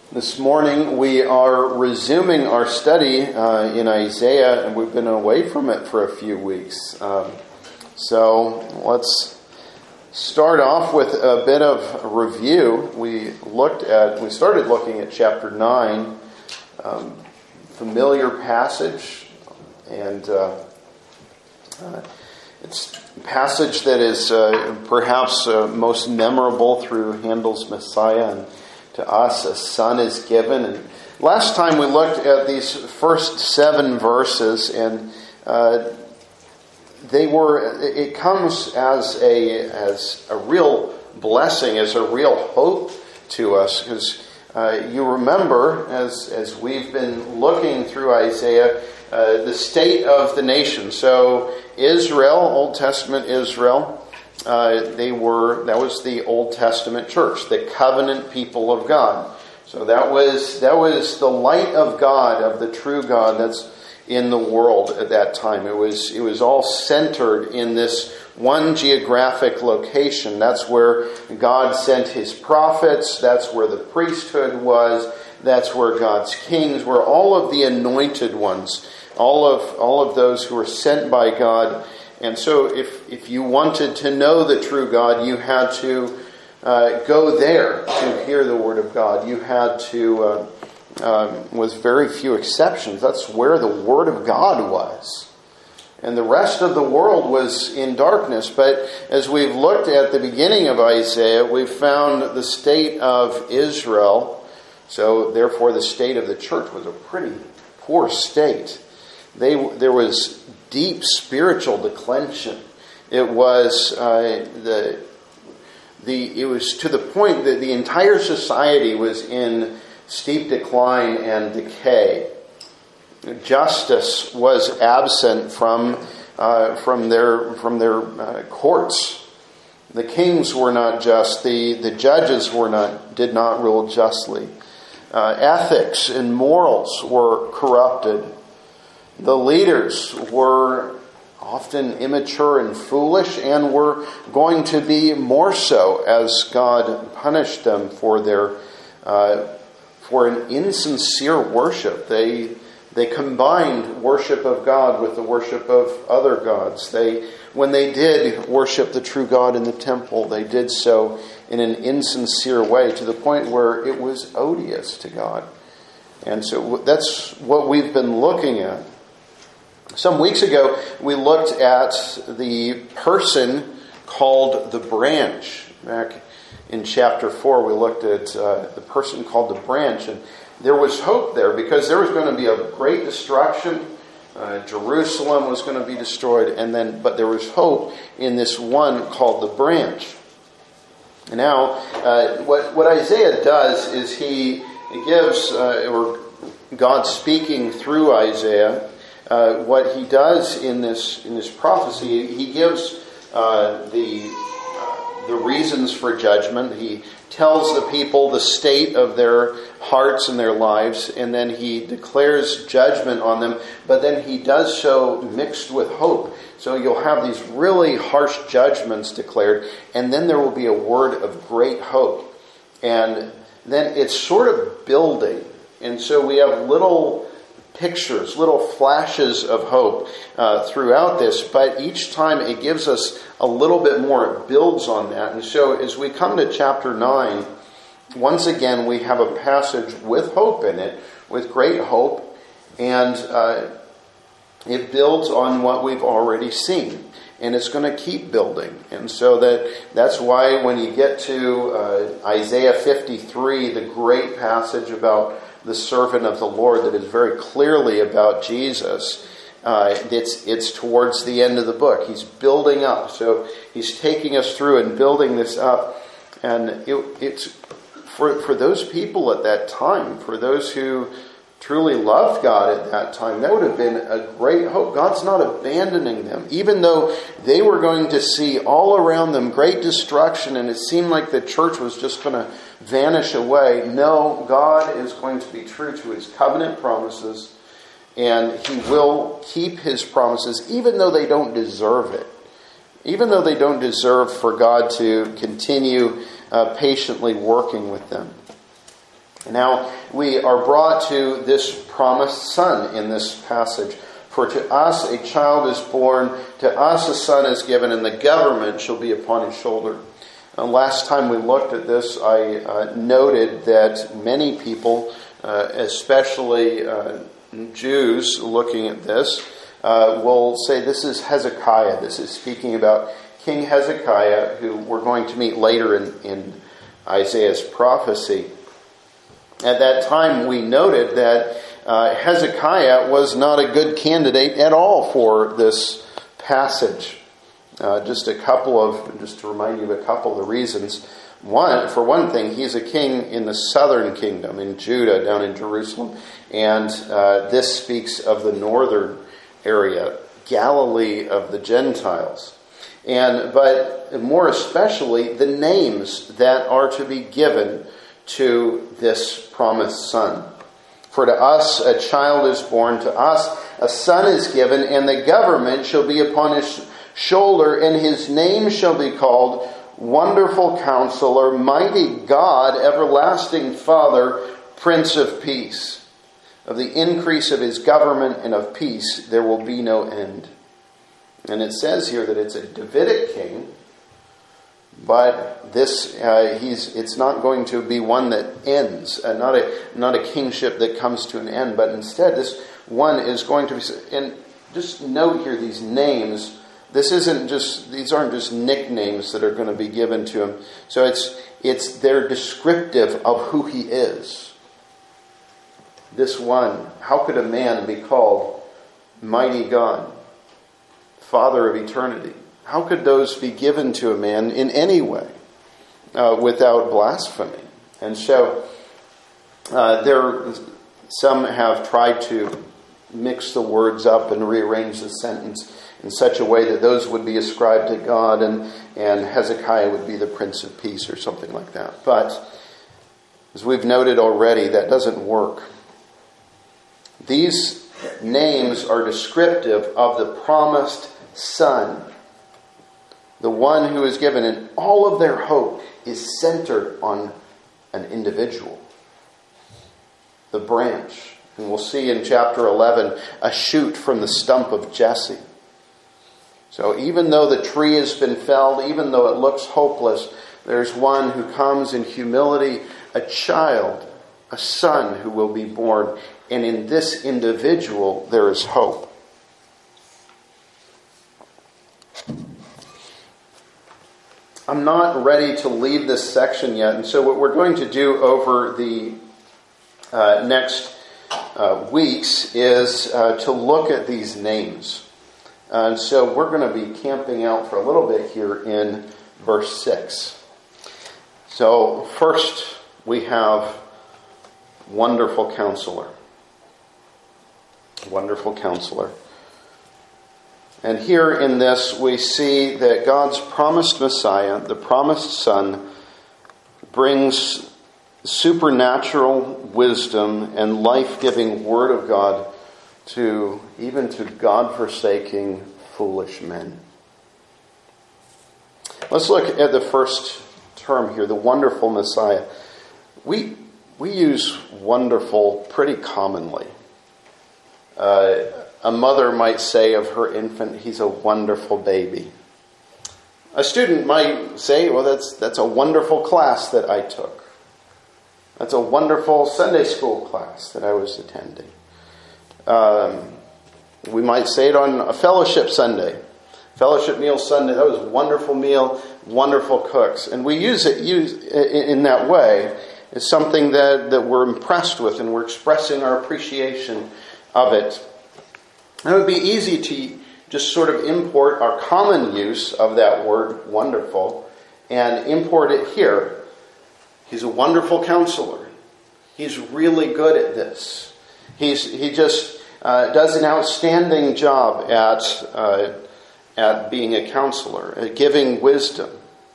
This morning we are resuming our study in Isaiah, and we've been away from it for a few weeks. So let's start off with a bit of a review. We started looking at chapter 9, familiar passage, and it's a passage that is perhaps most memorable through Handel's Messiah, and to us a son is given. And last time we looked at these first 7 verses, and it comes as a real blessing, as a real hope to us, because you remember, as we've been looking through Isaiah, the state of the nation. So Israel, Old Testament Israel, that was the Old Testament church, the covenant people of God. So that was the light of God, of the true God that's in the world at that time. It was all centered in this one geographic location. That's where God sent His prophets. That's where the priesthood was. That's where God's kings were. All of the anointed ones, all of those who were sent by God. And so if you wanted to know the true God, you had to go there to hear the Word of God. You had to, with very few exceptions, that's where the Word of God was. And the rest of the world was in darkness. But as we've looked at the beginning of Isaiah, we've found the state of Israel. So therefore the state of the church was a pretty poor state. There was deep spiritual declension. It was it was to the point that the entire society was in steep decline and decay. Justice was absent from their courts. The kings were not just. The judges did not rule justly. Ethics and morals were corrupted. The leaders were often immature and foolish, and were going to be more so as God punished them for an insincere worship. They combined worship of God with the worship of other gods. When they did worship the true God in the temple, they did so in an insincere way, to the point where it was odious to God. And so that's what we've been looking at. Some weeks ago, we looked at the person called the branch. Back in chapter 4, we looked at the person called the branch, and there was hope there, because there was going to be a great destruction. Jerusalem was going to be destroyed, but there was hope in this one called the branch. And now, what Isaiah does is he gives, or God speaking through Isaiah, what he does in this prophecy, he gives the reasons for judgment. He tells the people the state of their hearts and their lives, and then he declares judgment on them, but then he does so mixed with hope. So you'll have these really harsh judgments declared, and then there will be a word of great hope. And then it's sort of building. And so we have little pictures, little flashes of hope throughout this, but each time it gives us a little bit more. It builds on that. And so as we come to chapter 9, once again we have a passage with hope in it, with great hope, and it builds on what we've already seen. And it's going to keep building. And so that's why when you get to Isaiah 53, the great passage about the servant of the Lord that is very clearly about Jesus, it's towards the end of the book. He's building up. So he's taking us through and building this up. And it's for those people at that time, for those who truly loved God at that time, that would have been a great hope. God's not abandoning them. Even though they were going to see all around them great destruction, and it seemed like the church was just going to vanish away. No, God is going to be true to His covenant promises, and He will keep His promises, even though they don't deserve it. Even though they don't deserve for God to continue patiently working with them. Now, we are brought to this promised son in this passage. For to us a child is born, to us a son is given, and the government shall be upon his shoulder. Last time we looked at this, I noted that many people, especially Jews looking at this, will say this is Hezekiah. This is speaking about King Hezekiah, who we're going to meet later in Isaiah's prophecy. At that time, we noted that Hezekiah was not a good candidate at all for this passage. Just to remind you of a couple of the reasons. For one thing, he's a king in the southern kingdom, in Judah, down in Jerusalem. And this speaks of the northern area, Galilee of the Gentiles. But more especially, the names that are to be given to this promised son. For to us a child is born, to us a son is given, and the government shall be upon his shoulder, and his name shall be called Wonderful Counselor, Mighty God, Everlasting Father, Prince of Peace. Of the increase of his government and of peace there will be no end. And it says here that it's a Davidic king, but it's not going to be one that ends, not a kingship that comes to an end, but instead this one is going to be. And just note here these names. These aren't just nicknames that are going to be given to him. So they're descriptive of who he is. This one, how could a man be called Mighty God, Father of eternity? How could those be given to a man in any way without blasphemy? And so some have tried to mix the words up and rearrange the sentence in such a way that those would be ascribed to God and Hezekiah would be the Prince of Peace or something like that. But as we've noted already, that doesn't work. These names are descriptive of the promised son, the one who is given, and all of their hope is centered on an individual, the branch. And we'll see in chapter 11 a shoot from the stump of Jesse. So even though the tree has been felled, even though it looks hopeless, there's one who comes in humility, a child, a son who will be born. And in this individual, there is hope. I'm not ready to leave this section yet. And so what we're going to do over the next weeks is to look at these names. And so we're going to be camping out for a little bit here in verse 6. So first we have Wonderful Counselor. Wonderful Counselor. And here in this we see that God's promised Messiah, the promised Son, brings supernatural wisdom and life-giving Word of God even to God-forsaking foolish men. Let's look at the first term here, the wonderful Messiah. We use wonderful pretty commonly. A mother might say of her infant, he's a wonderful baby. A student might say, well, that's a wonderful class that I took. That's a wonderful Sunday school class that I was attending. We might say it on a fellowship Sunday. Fellowship meal Sunday, that was a wonderful meal, wonderful cooks. And we use it in that way as something that we're impressed with and we're expressing our appreciation of it. And it would be easy to just sort of import our common use of that word wonderful and import it here. He's a wonderful counselor. He's really good at this. He just does an outstanding job at being a counselor, at giving wisdom.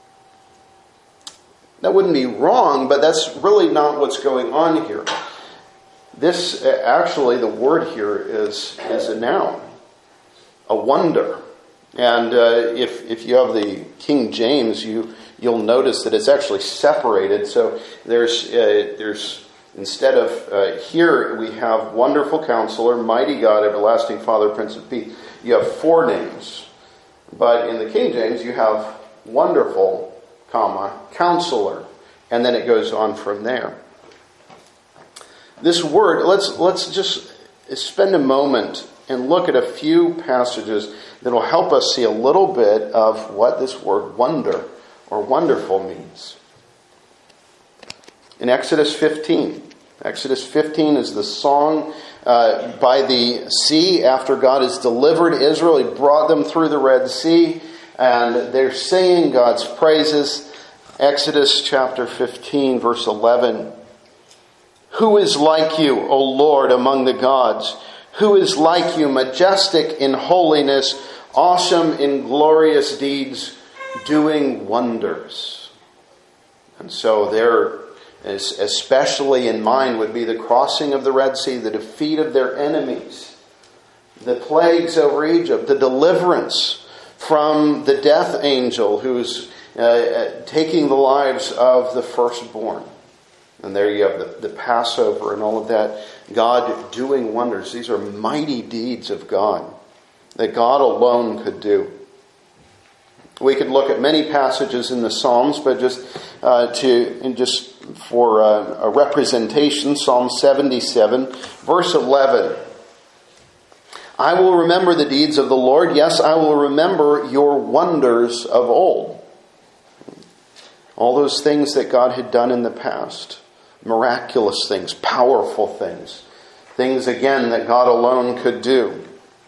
That wouldn't be wrong, but that's really not what's going on here. This, actually, the word here is a noun, a wonder. And if you have the King James, you'll notice that it's actually separated. So there's Instead of, here we have Wonderful Counselor, Mighty God, Everlasting Father, Prince of Peace. You have 4 names. But in the King James, you have Wonderful, Counselor. And then it goes on from there. This word, let's just spend a moment and look at a few passages that will help us see a little bit of what this word wonder or wonderful means. In Exodus 15. Exodus 15 is the song by the sea after God has delivered Israel. He brought them through the Red Sea, and they're singing God's praises. Exodus chapter 15, verse 11. Who is like you, O Lord, among the gods? Who is like you, majestic in holiness, awesome in glorious deeds, doing wonders? And so there, especially in mind, would be the crossing of the Red Sea, the defeat of their enemies, the plagues over Egypt, the deliverance from the death angel who's taking the lives of the firstborn. And there you have the Passover and all of that. God doing wonders. These are mighty deeds of God that God alone could do. We could look at many passages in the Psalms, but just for a representation, Psalm 77, verse 11. I will remember the deeds of the Lord. Yes, I will remember your wonders of old. All those things that God had done in the past. Miraculous things, powerful things. Things, again, that God alone could do.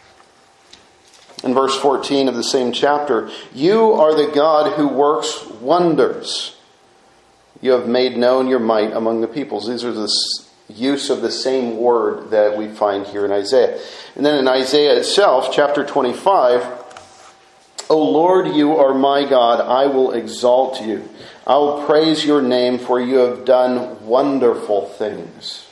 In verse 14 of the same chapter, you are the God who works wonders. You have made known your might among the peoples. These are the use of the same word that we find here in Isaiah. And then in Isaiah itself, chapter 25, O Lord, you are my God. I will exalt you. I will praise your name, for you have done wonderful things.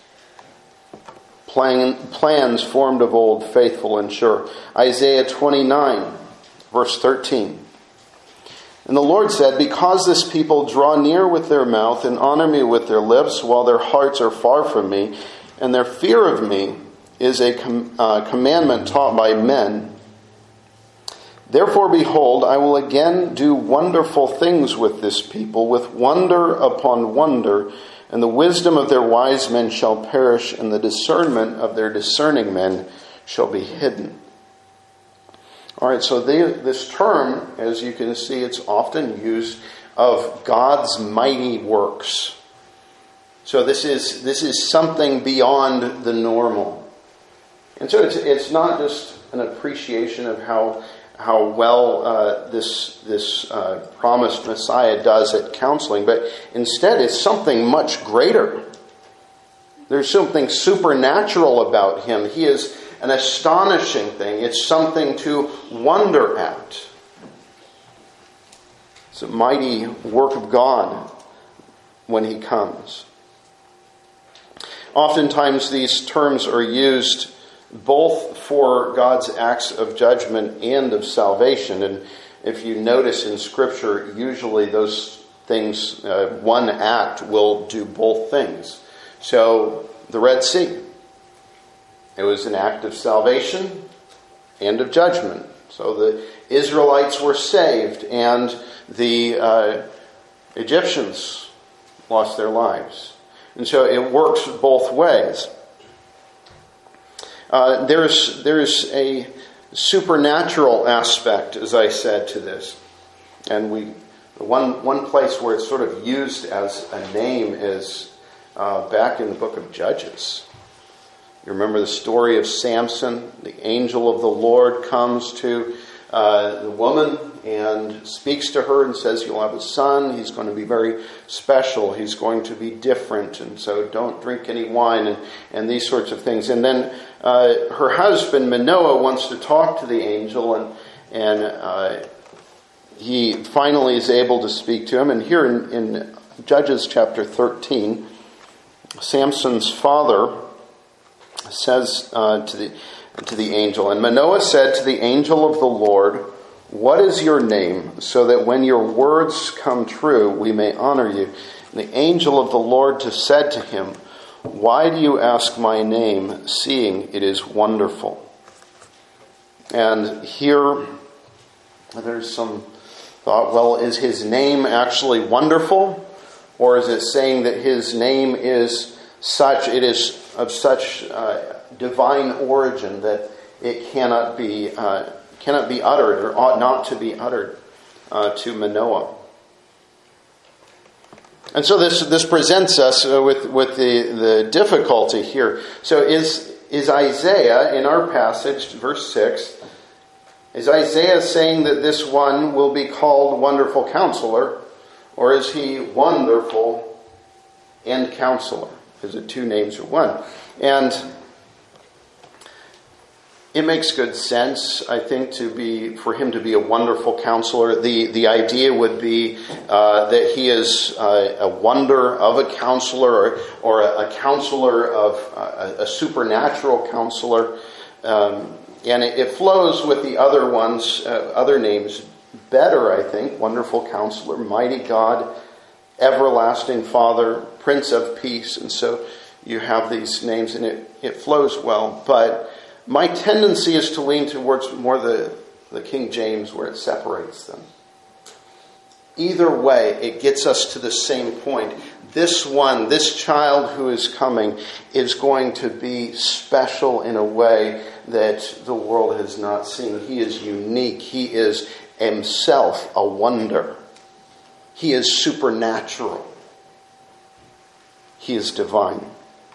Plans formed of old, faithful and sure. Isaiah 29, verse 13. And the Lord said, because this people draw near with their mouth and honor me with their lips, while their hearts are far from me, and their fear of me is a commandment taught by men. Therefore, behold, I will again do wonderful things with this people, with wonder upon wonder, and the wisdom of their wise men shall perish, and the discernment of their discerning men shall be hidden. All right, so this term, as you can see, it's often used of God's mighty works. So this is something beyond the normal. And so it's not just an appreciation of how well this promised Messiah does at counseling, but instead it's something much greater. There's something supernatural about him. He is an astonishing thing. It's something to wonder at. It's a mighty work of God when he comes. Oftentimes these terms are used both for God's acts of judgment and of salvation. And if you notice in Scripture, usually those things, one act will do both things. So, the Red Sea. It was an act of salvation and of judgment. So the Israelites were saved and the Egyptians lost their lives. And so it works both ways. There's a supernatural aspect, as I said, to this. And one place where it's sort of used as a name is back in the book of Judges. You remember the story of Samson? The angel of the Lord comes to the woman and speaks to her and says, you'll have a son. He's going to be very special. He's going to be different. And so don't drink any wine and these sorts of things. And then her husband, Manoah, wants to talk to the angel. And he finally is able to speak to him. And here in Judges chapter 13, Samson's father says to the angel, and Manoah said to the angel of the Lord, what is your name, so that when your words come true, we may honor you? And the angel of the Lord said to him, Why do you ask my name, seeing it is wonderful? And here, there's some thought, well, is his name actually wonderful? Or is it saying that his name is such, it is of such divine origin that it cannot be uttered, or ought not to be uttered to Manoah? And so this presents us with the difficulty here. So is Isaiah, in our passage, verse 6, is Isaiah saying that this one will be called Wonderful Counselor, or is he Wonderful and Counselor? Is it two names or one? And it makes good sense, I think, for him to be a wonderful counselor. The idea would be that he is a wonder of a counselor, or a counselor of a supernatural counselor. And it flows with the other ones, other names better, I think. Wonderful Counselor, Mighty God, Everlasting Father, Prince of Peace. And so you have these names, and it flows well. But my tendency is to lean towards more the King James, where it separates them. Either way, it gets us to the same point. This child who is coming, is going to be special in a way that the world has not seen. He is unique. He is himself a wonder. He is supernatural. He is divine.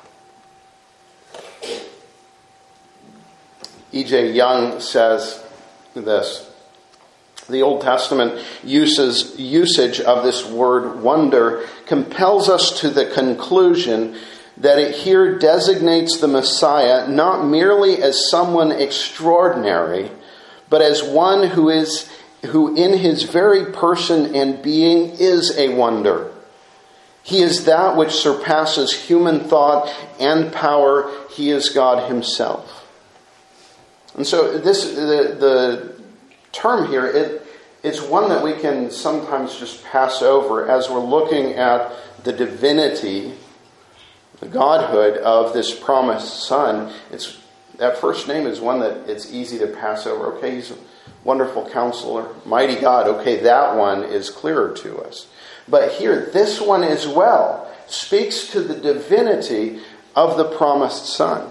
E.J. Young says this: the Old Testament usage of this word wonder compels us to the conclusion that it here designates the Messiah not merely as someone extraordinary, but as one who in his very person and being is a wonder. He is that which surpasses human thought and power. He is God himself. And so the term here, it's one that we can sometimes just pass over as we're looking at the divinity, the godhood of this promised son. That first name is one that it's easy to pass over. Okay, he's a wonderful counselor, mighty God. Okay, that one is clearer to us. But here, this one as well speaks to the divinity of the promised son.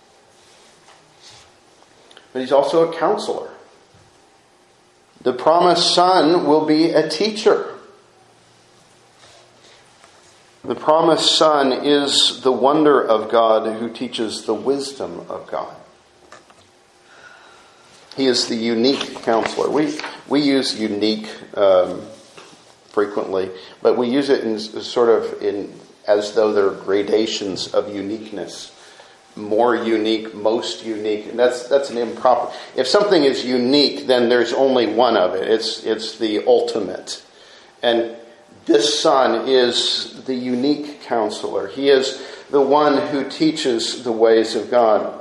But he's also a counselor. The promised son will be a teacher. The promised son is the wonder of God who teaches the wisdom of God. He is the unique counselor. We use unique frequently, but we use it as though there are gradations of uniqueness. More unique, most unique. And that's an improper. If something is unique, then there's only one of it. It's the ultimate. And this son is the unique counselor. He is the one who teaches the ways of God.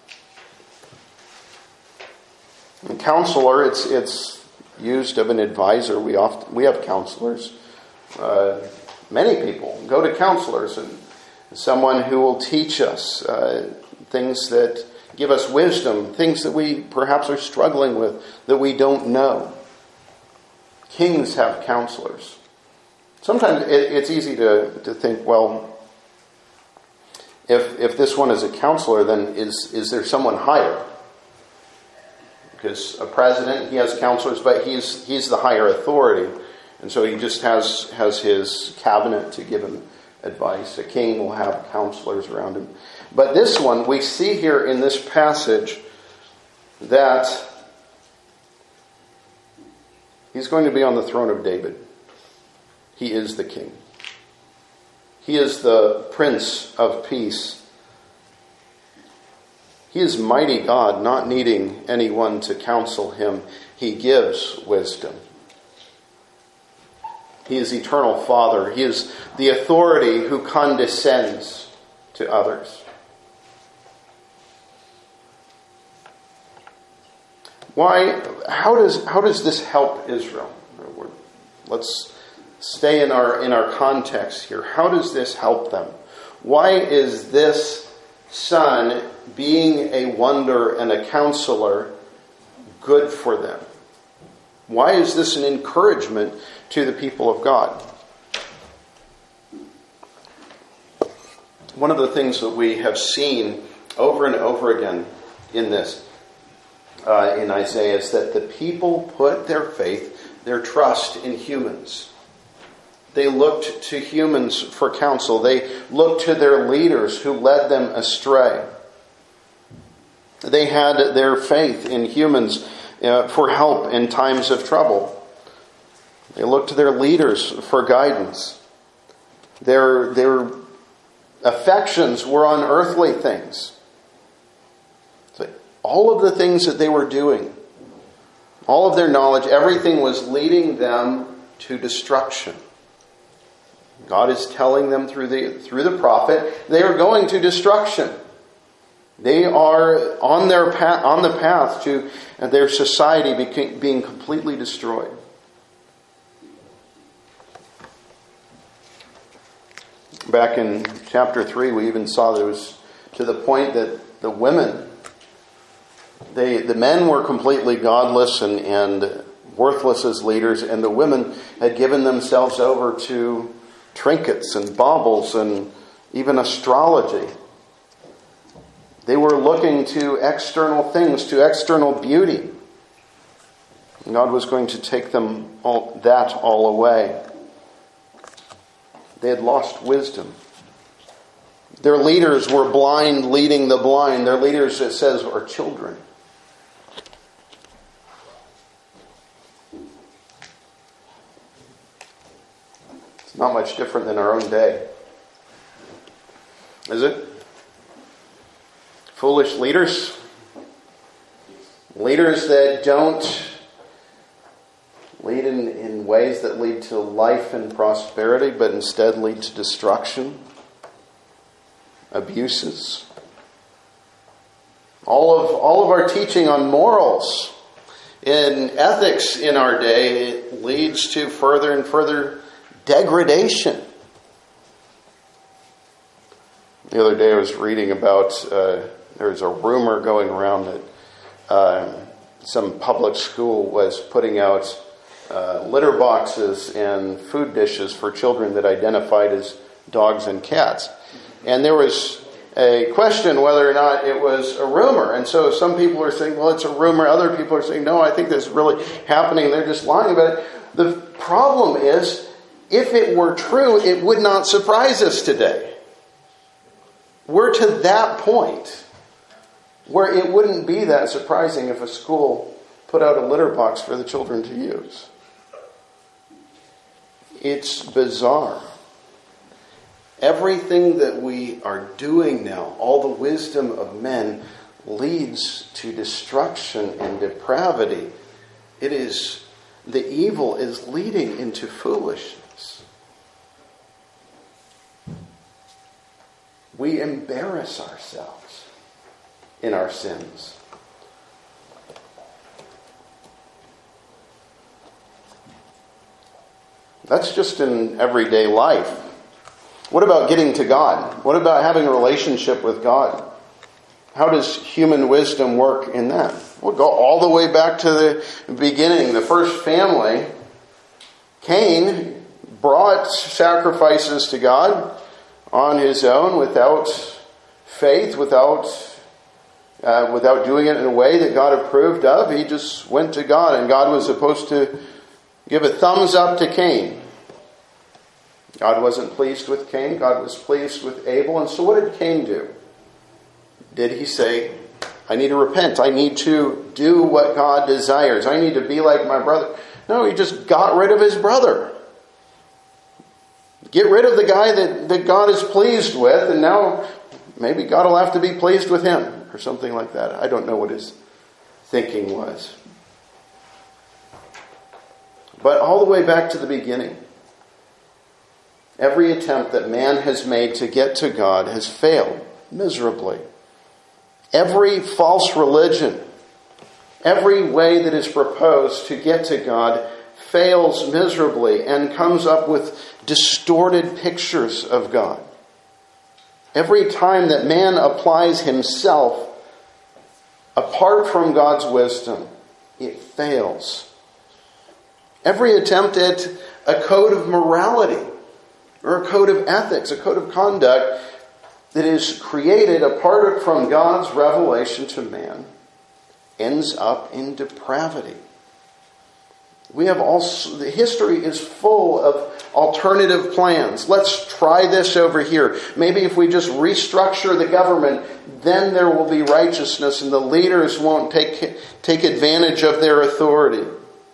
And counselor, it's used of an advisor. We have counselors. Many people go to counselors, and someone who will teach us things that give us wisdom, things that we perhaps are struggling with that we don't know. Kings have counselors. Sometimes it's easy to think, well, if this one is a counselor, then is there someone higher? Because a president, he has counselors, but he's the higher authority. And so he just has his cabinet to give him advice. A king will have counselors around him. But this one, we see here in this passage that he's going to be on the throne of David. He is the king. He is the Prince of Peace. He is mighty God, not needing anyone to counsel him. He gives wisdom. He is eternal Father. He is the authority who condescends to others. Why? How does this help Israel? Let's stay in our context here. How does this help them? Why is this son being a wonder and a counselor good for them? Why is this an encouragement to the people of God? One of the things that we have seen over and over again in this, in Isaiah, is that the people put their faith, their trust in humans. They looked to humans for counsel. They looked to their leaders who led them astray. They had their faith in humans for help in times of trouble. They looked to their leaders for guidance. Their affections were on earthly things. So all of the things that they were doing, all of their knowledge, everything was leading them to destruction. God is telling them through the prophet, they are going to destruction. They are on the path to their society being completely destroyed. Back in chapter 3, we even saw that it was to the point that the women, the men were completely godless and worthless as leaders, and the women had given themselves over to trinkets and baubles and even astrology. They were looking to external things, to external beauty. God was going to take them all away. They had lost wisdom. Their leaders were blind, leading the blind. Their leaders, it says, are children. It's not much different than our own day. Is it? Foolish leaders. Leaders that don't lead in ways that lead to life and prosperity, but instead lead to destruction, abuses. All of our teaching on morals and ethics in our day leads to further and further degradation. The other day I was reading about, there's a rumor going around that some public school was putting out litter boxes and food dishes for children that identified as dogs and cats. And there was a question whether or not it was a rumor. And so some people are saying, well, it's a rumor. Other people are saying, no, I think this is really happening. They're just lying about it. The problem is, if it were true, it would not surprise us today. We're to that point where it wouldn't be that surprising if a school put out a litter box for the children to use. It's bizarre. Everything that we are doing now, all the wisdom of men, leads to destruction and depravity. The evil is leading into foolishness. We embarrass ourselves in our sins. That's just in everyday life. What about getting to God? What about having a relationship with God? How does human wisdom work in that? We'll go all the way back to the beginning. The first family, Cain brought sacrifices to God on his own without faith, without doing it in a way that God approved of. He just went to God, and God was supposed to give a thumbs up to Cain. God wasn't pleased with Cain. God was pleased with Abel. And so what did Cain do? Did he say, I need to repent. I need to do what God desires. I need to be like my brother. No, he just got rid of his brother. Get rid of the guy that God is pleased with, and now maybe God will have to be pleased with him, or something like that. I don't know what his thinking was. But all the way back to the beginning, every attempt that man has made to get to God has failed miserably. Every false religion, every way that is proposed to get to God fails miserably and comes up with distorted pictures of God. Every time that man applies himself apart from God's wisdom, it fails. Every attempt at a code of morality or a code of ethics, a code of conduct that is created apart from God's revelation to man ends up in depravity. History is full of alternative plans. Let's try this over here. Maybe if we just restructure the government, then there will be righteousness and the leaders won't take advantage of their authority.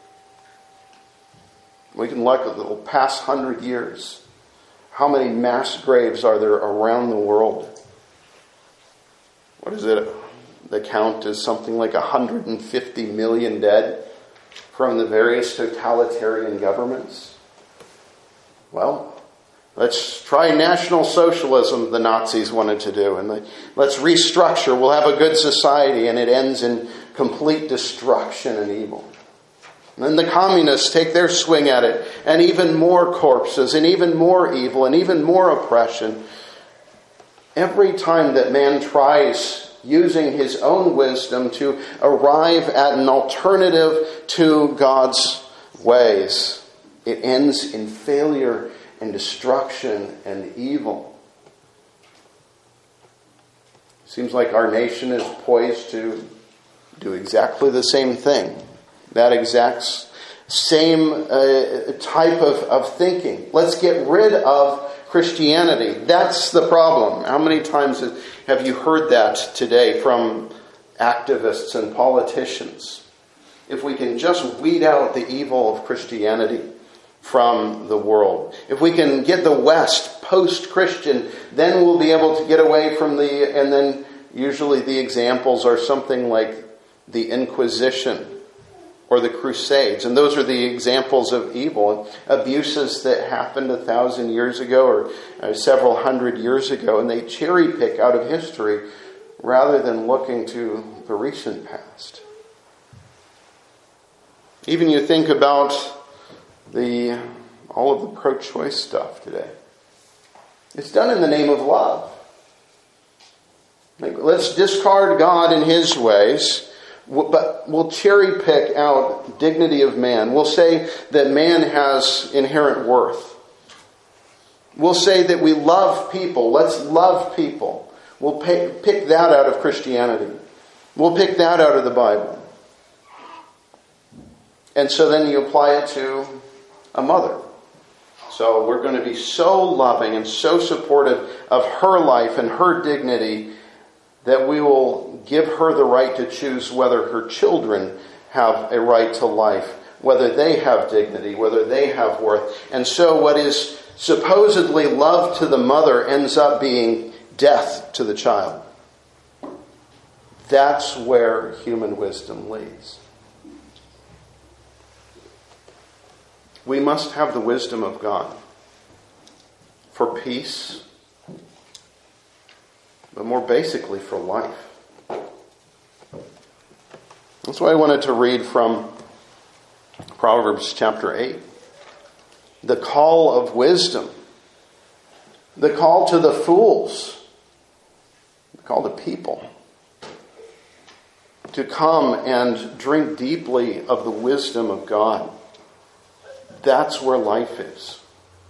We can look at the past 100 years. How many mass graves are there around the world? What is it? The count is something like 150 million dead from the various totalitarian governments. Well, let's try national socialism, the Nazis wanted to do, and let's restructure. We'll have a good society, and it ends in complete destruction and evil. And then the communists take their swing at it, and even more corpses, and even more evil, and even more oppression. Every time that man tries using his own wisdom to arrive at an alternative to God's ways, it ends in failure and destruction and evil. Seems like our nation is poised to do exactly the same thing. That exact same type of thinking. Let's get rid of Christianity. That's the problem. How many times have you heard that today from activists and politicians? If we can just weed out the evil of Christianity from the world. If we can get the West post-Christian, then we'll be able to get away from and then usually the examples are something like the Inquisition or the Crusades. And those are the examples of evil, abuses that happened 1,000 years ago or several hundred years ago. And they cherry pick out of history rather than looking to the recent past. Even you think about all of the pro-choice stuff today. It's done in the name of love. Let's discard God and His ways, but we'll cherry pick out dignity of man. We'll say that man has inherent worth. We'll say that we love people. Let's love people. We'll pick that out of Christianity. We'll pick that out of the Bible. And so then you apply it to a mother. So we're going to be so loving and so supportive of her life and her dignity that we will give her the right to choose whether her children have a right to life, whether they have dignity, whether they have worth. And so what is supposedly love to the mother ends up being death to the child. That's where human wisdom leads. We must have the wisdom of God for peace, but more basically for life. That's why I wanted to read from Proverbs chapter 8. The call of wisdom. The call to the fools. The call to people. To come and drink deeply of the wisdom of God. That's where life is.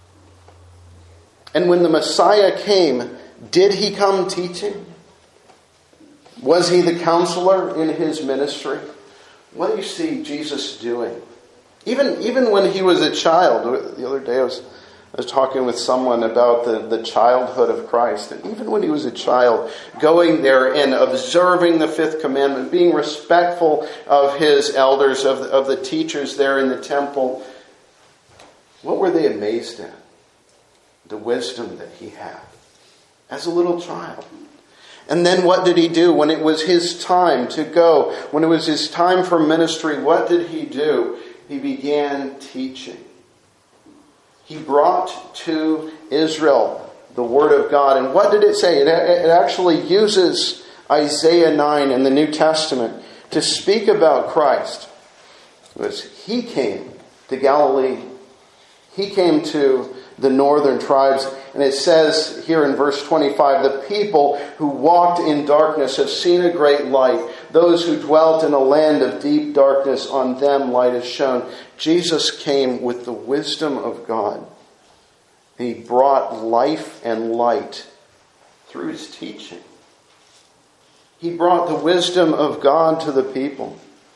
And when the Messiah came, did He come teaching? Was He the counselor in His ministry? What do you see Jesus doing? Even when He was a child. The other day I was talking with someone about the childhood of Christ. And even when He was a child, going there and observing the fifth commandment, being respectful of His elders, of the teachers there in the temple, what were they amazed at? The wisdom that He had as a little child. And then what did He do when it was His time to go? When it was His time for ministry, what did He do? He began teaching. He brought to Israel the Word of God. And what did it say? It actually uses Isaiah 9 in the New Testament to speak about Christ. It was He came to Galilee. He came to the northern tribes. And it says here in verse 25, the people who walked in darkness have seen a great light. Those who dwelt in a land of deep darkness, on them light has shone. Jesus came with the wisdom of God. He brought life and light through his teaching. He brought the wisdom of God to the people.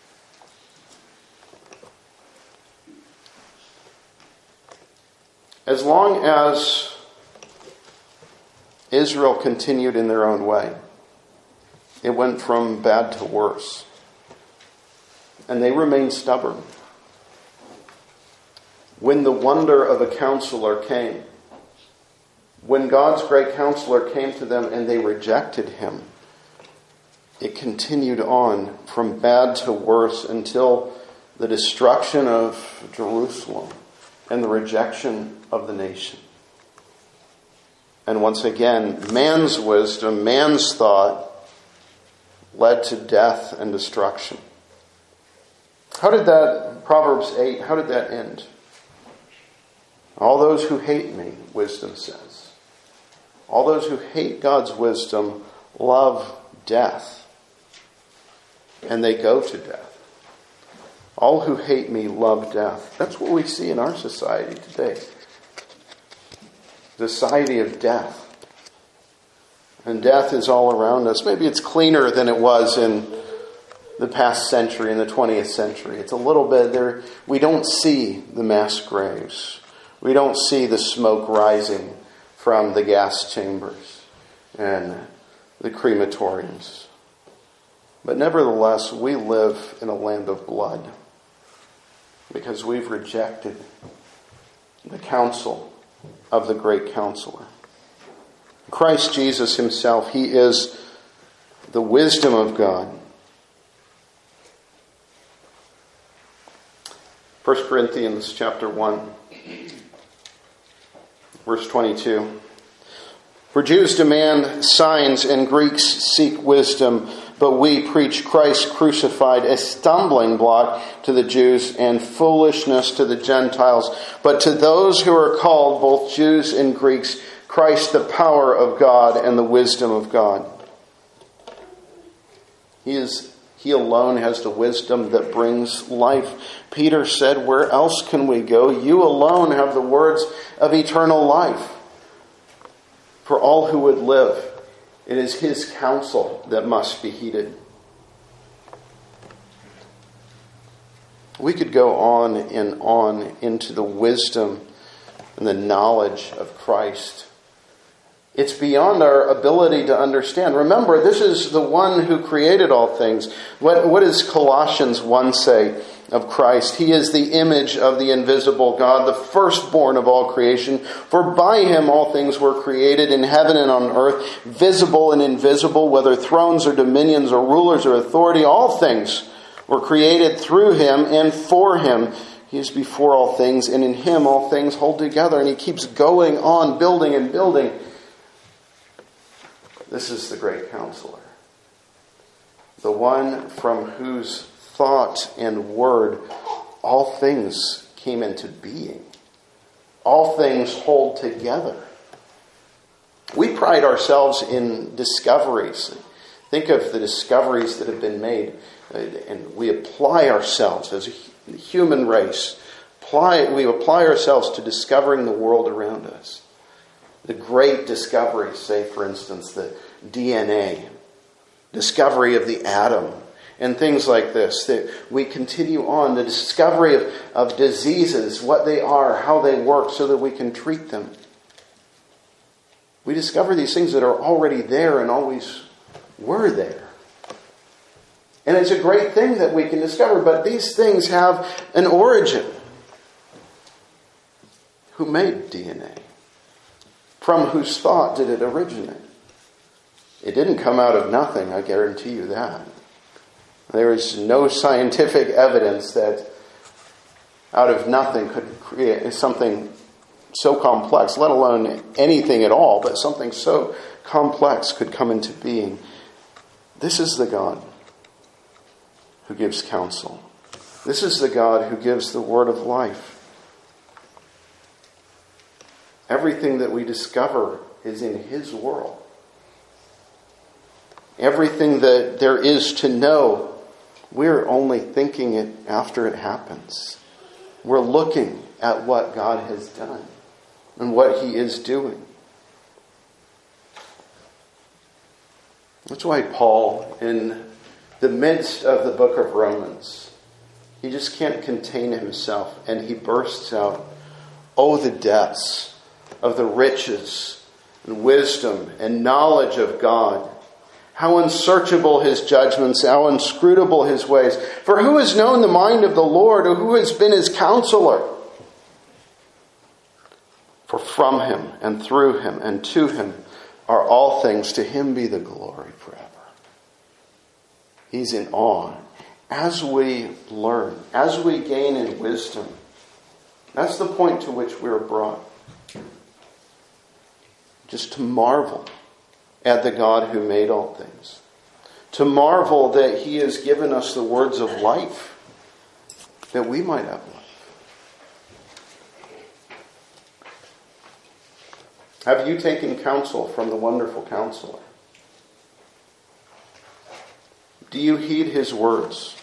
As long as Israel continued in their own way, it went from bad to worse. And they remained stubborn. When the wonder of a counselor came, when God's great counselor came to them and they rejected him, it continued on from bad to worse until the destruction of Jerusalem and the rejection of the nation. And once again, man's wisdom, man's thought led to death and destruction. How did that, Proverbs 8, how did that end? All those who hate me, wisdom says. All those who hate God's wisdom love death. And they go to death. All who hate me love death. That's what we see in our society today. The society of death. And death is all around us. Maybe it's cleaner than it was in the past century, in the 20th century. It's a little bit there. We don't see the mass graves. We don't see the smoke rising from the gas chambers and the crematoriums. But nevertheless, we live in a land of blood because we've rejected the counsel of the great counselor. Christ Jesus himself, he is the wisdom of God. 1 Corinthians chapter 1, verse 22. For Jews demand signs and Greeks seek wisdom, but we preach Christ crucified, a stumbling block to the Jews and foolishness to the Gentiles. But to those who are called, both Jews and Greeks, Christ the power of God and the wisdom of God. He alone has the wisdom that brings life. Peter said, where else can we go? You alone have the words of eternal life. For all who would live, it is his counsel that must be heeded. We could go on and on into the wisdom and the knowledge of Christ. It's beyond our ability to understand. Remember, this is the one who created all things. What does Colossians 1 say of Christ? He is the image of the invisible God, the firstborn of all creation. For by him all things were created in heaven and on earth, visible and invisible, whether thrones or dominions or rulers or authority. All things were created through him and for him. He is before all things, and in him all things hold together. And he keeps going on, building and building. This is the great counselor. The one from whose thought and word all things came into being. All things hold together. We pride ourselves in discoveries. Think of the discoveries that have been made. And we apply ourselves as a human race. We apply ourselves to discovering the world around us. The great discoveries, say for instance, the DNA, discovery of the atom, and things like this. That we continue on the discovery of diseases, what they are, how they work, so that we can treat them. We discover these things that are already there and always were there. And it's a great thing that we can discover, but these things have an origin. Who made DNA? From whose thought did it originate? It didn't come out of nothing, I guarantee you that. There is no scientific evidence that out of nothing could create something so complex, let alone anything at all, but something so complex could come into being. This is the God who gives counsel. This is the God who gives the word of life. Everything that we discover is in His world. Everything that there is to know, we're only thinking it after it happens. We're looking at what God has done and what He is doing. That's why Paul, in the midst of the book of Romans, he just can't contain himself, and he bursts out, "Oh, the depths of the riches and wisdom and knowledge of God. How unsearchable His judgments, how inscrutable His ways. For who has known the mind of the Lord, or who has been His counselor? For from Him and through Him and to Him are all things. To Him be the glory forever." He's in awe. As we learn, as we gain in wisdom, that's the point to which we are brought. Just to marvel at the God who made all things. To marvel that He has given us the words of life, that we might have life. Have you taken counsel from the wonderful Counselor? Do you heed His words?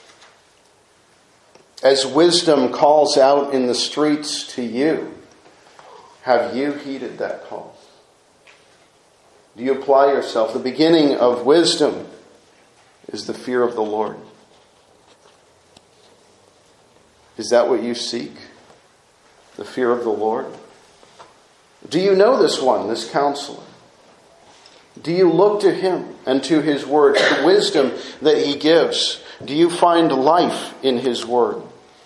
As wisdom calls out in the streets to you, have you heeded that call? Do you apply yourself? The beginning of wisdom is the fear of the Lord. Is that what you seek? The fear of the Lord? Do you know this one, this Counselor? Do you look to Him and to His Word, the wisdom that He gives? Do you find life in His Word?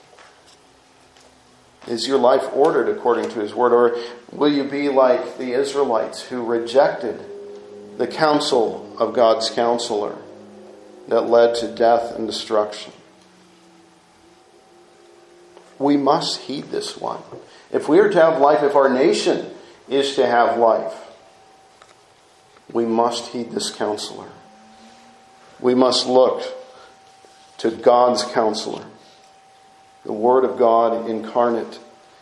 Is your life ordered according to His Word? Or will you be like the Israelites who rejected the counsel of God's counselor that led to death and destruction? We must heed this one. If we are to have life, if our nation is to have life, we must heed this counselor. We must look to God's counselor, the Word of God incarnate.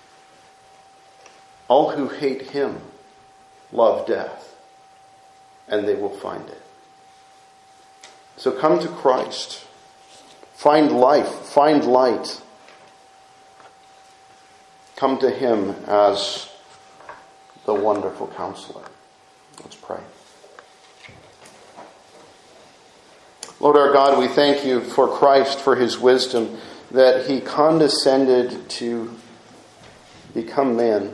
All who hate Him love death, and they will find it. So come to Christ. Find life. Find light. Come to Him as the wonderful Counselor. Let's pray. Lord our God, we thank You for Christ, for His wisdom, that He condescended to become man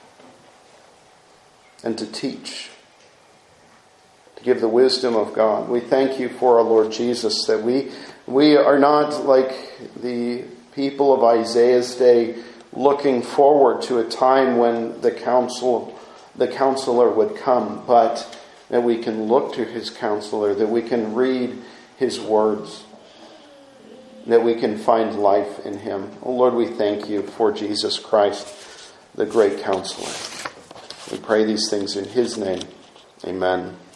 and to teach, to give the wisdom of God. We thank You for our Lord Jesus, that we are not like the people of Isaiah's day, looking forward to a time when the counselor would come, but that we can look to His counselor, that we can read His words, that we can find life in Him. Oh Lord, we thank You for Jesus Christ, the great counselor. We pray these things in His name. Amen.